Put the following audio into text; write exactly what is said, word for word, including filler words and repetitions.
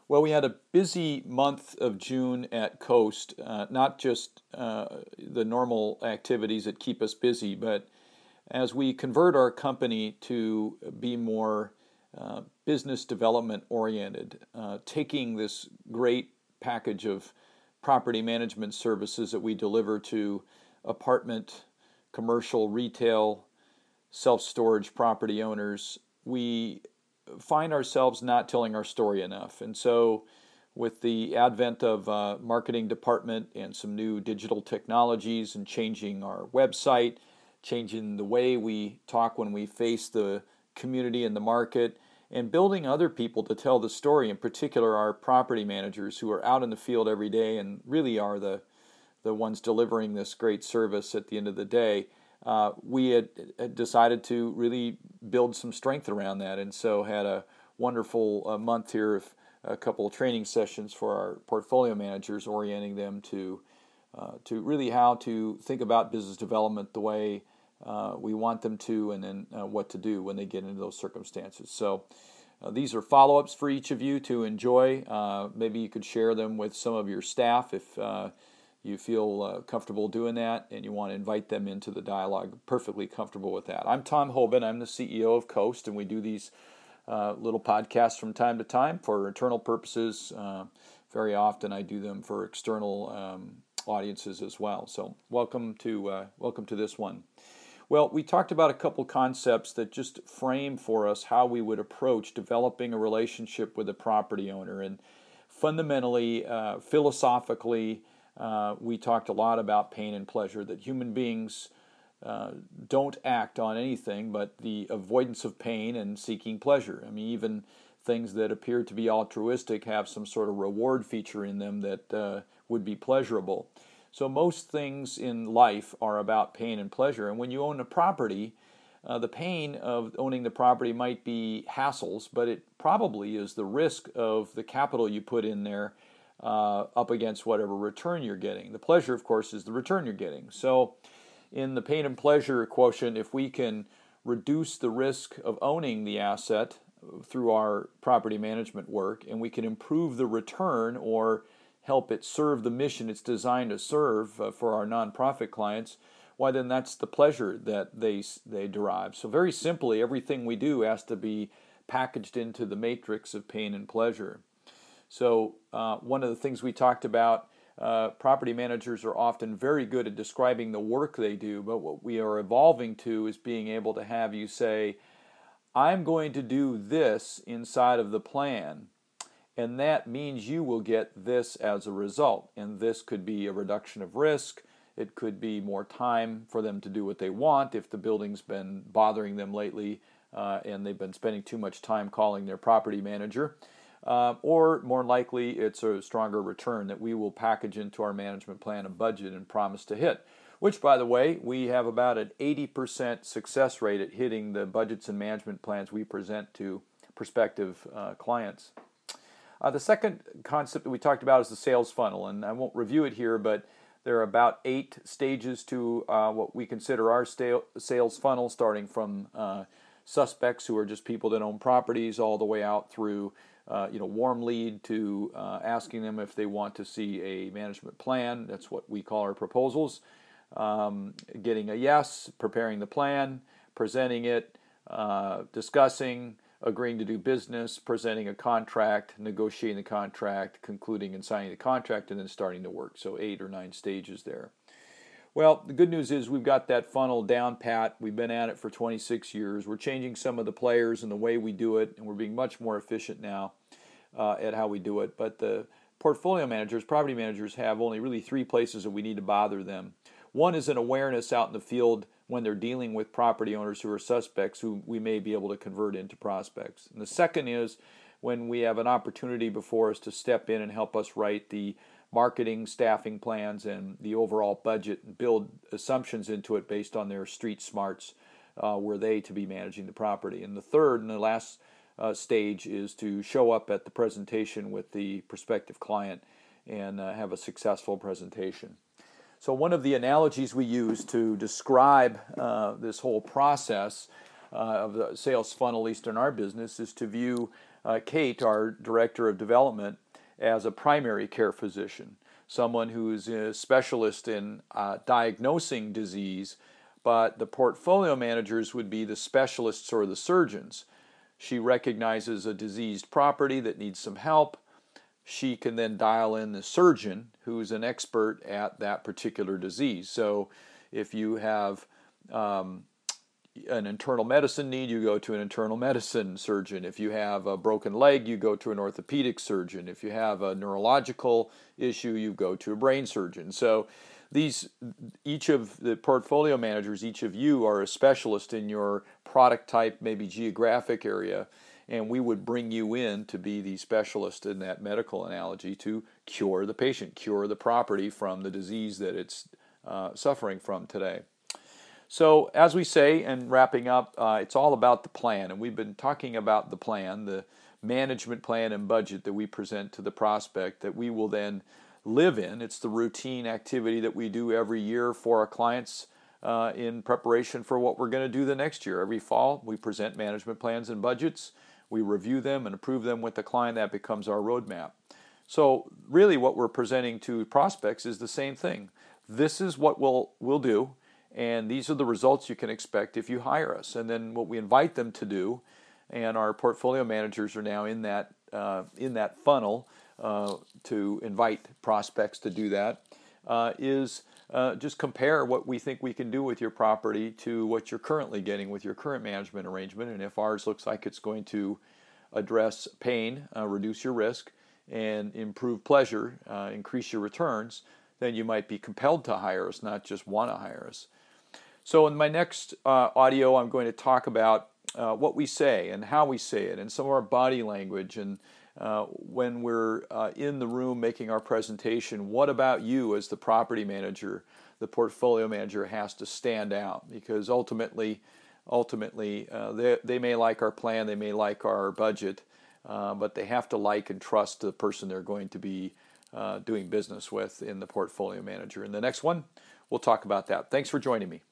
Well, we had a busy month of June at Coast, uh, not just uh, the normal activities that keep us busy, but as we convert our company to be more uh, business development oriented, uh, taking this great package of property management services that we deliver to apartment, commercial, retail, self-storage property owners, we find ourselves not telling our story enough. And so with the advent of uh, marketing department and some new digital technologies and changing our website, changing the way we talk when we face the community and the market, and building other people to tell the story, in particular our property managers who are out in the field every day and really are the, the ones delivering this great service at the end of the day. Uh, we had, had decided to really build some strength around that, and so had a wonderful uh, month here of a couple of training sessions for our portfolio managers, orienting them to uh, to really how to think about business development the way uh, we want them to, and then uh, what to do when they get into those circumstances. So uh, these are follow-ups for each of you to enjoy. Uh, maybe you could share them with some of your staff if uh, you feel uh, comfortable doing that and you want to invite them into the dialogue. Perfectly comfortable with that. I'm Tom Hoban. I'm the C E O of Coast, and we do these uh, little podcasts from time to time for internal purposes. Uh, very often I do them for external um, audiences as well. So welcome to uh, welcome to this one. Well, we talked about a couple concepts that just frame for us how we would approach developing a relationship with a property owner. And fundamentally, uh, philosophically, Uh, we talked a lot about pain and pleasure, that human beings uh, don't act on anything but the avoidance of pain and seeking pleasure. I mean, even things that appear to be altruistic have some sort of reward feature in them that uh, would be pleasurable. So most things in life are about pain and pleasure. And when you own a property, uh, the pain of owning the property might be hassles, but it probably is the risk of the capital you put in there Uh, up against whatever return you're getting. The pleasure, of course, is the return you're getting. So in the pain and pleasure quotient, if we can reduce the risk of owning the asset through our property management work, and we can improve the return or help it serve the mission it's designed to serve uh, for our nonprofit clients, why then that's the pleasure that they they derive. So very simply, everything we do has to be packaged into the matrix of pain and pleasure. So uh, one of the things we talked about, uh, property managers are often very good at describing the work they do, but what we are evolving to is being able to have you say, I'm going to do this inside of the plan, and that means you will get this as a result. And this could be a reduction of risk. It could be more time for them to do what they want if the building's been bothering them lately uh, and they've been spending too much time calling their property manager. Uh, or more likely, it's a stronger return that we will package into our management plan and budget and promise to hit, which, by the way, we have about an eighty percent success rate at hitting the budgets and management plans we present to prospective uh, clients. Uh, the second concept that we talked about is the sales funnel, and I won't review it here, but there are about eight stages to uh, what we consider our sta- sales funnel, starting from uh, suspects who are just people that own properties all the way out through Uh, you know, warm lead to uh, asking them if they want to see a management plan. That's what we call our proposals. Um, getting a yes, preparing the plan, presenting it, uh, discussing, agreeing to do business, presenting a contract, negotiating the contract, concluding and signing the contract, and then starting to work. So eight or nine stages there. Well, the good news is we've got that funnel down pat. We've been at it for twenty-six years. We're changing some of the players and the way we do it, and we're being much more efficient now uh, at how we do it. But the portfolio managers, property managers, have only really three places that we need to bother them. One is an awareness out in the field when they're dealing with property owners who are suspects who we may be able to convert into prospects. And the second is when we have an opportunity before us to step in and help us write the marketing, staffing plans, and the overall budget, and build assumptions into it based on their street smarts, uh, were they to be managing the property. And the third and the last uh, stage is to show up at the presentation with the prospective client and uh, have a successful presentation. So one of the analogies we use to describe uh, this whole process uh, of the sales funnel, at least in our business, is to view uh, Kate, our Director of Development, as a primary care physician, someone who's a specialist in uh, diagnosing disease, but the portfolio managers would be the specialists or the surgeons. She recognizes a diseased property that needs some help. She can then dial in the surgeon who's an expert at that particular disease. So if you have um, an internal medicine need, you go to an internal medicine surgeon. If you have a broken leg, you go to an orthopedic surgeon. If you have a neurological issue, you go to a brain surgeon. So these, each of the portfolio managers, each of you are a specialist in your product type, maybe geographic area, and we would bring you in to be the specialist in that medical analogy to cure the patient, cure the property from the disease that it's uh, suffering from today. So as we say, and wrapping up, uh, it's all about the plan, and we've been talking about the plan, the management plan and budget that we present to the prospect that we will then live in. It's the routine activity that we do every year for our clients uh, in preparation for what we're going to do the next year. Every fall, we present management plans and budgets. We review them and approve them with the client. That becomes our roadmap. So really what we're presenting to prospects is the same thing. This is what we'll, we'll do, and these are the results you can expect if you hire us. And then what we invite them to do, and our portfolio managers are now in that, uh, in that funnel uh, to invite prospects to do that, uh, is uh, just compare what we think we can do with your property to what you're currently getting with your current management arrangement. And if ours looks like it's going to address pain, uh, reduce your risk, and improve pleasure, uh, increase your returns, then you might be compelled to hire us, not just want to hire us. So in my next uh, audio, I'm going to talk about uh, what we say and how we say it and some of our body language, and uh, when we're uh, in the room making our presentation, what about you as the property manager, the portfolio manager has to stand out, because ultimately, ultimately uh, they, they may like our plan, they may like our budget, uh, but they have to like and trust the person they're going to be uh, doing business with in the portfolio manager. In the next one, we'll talk about that. Thanks for joining me.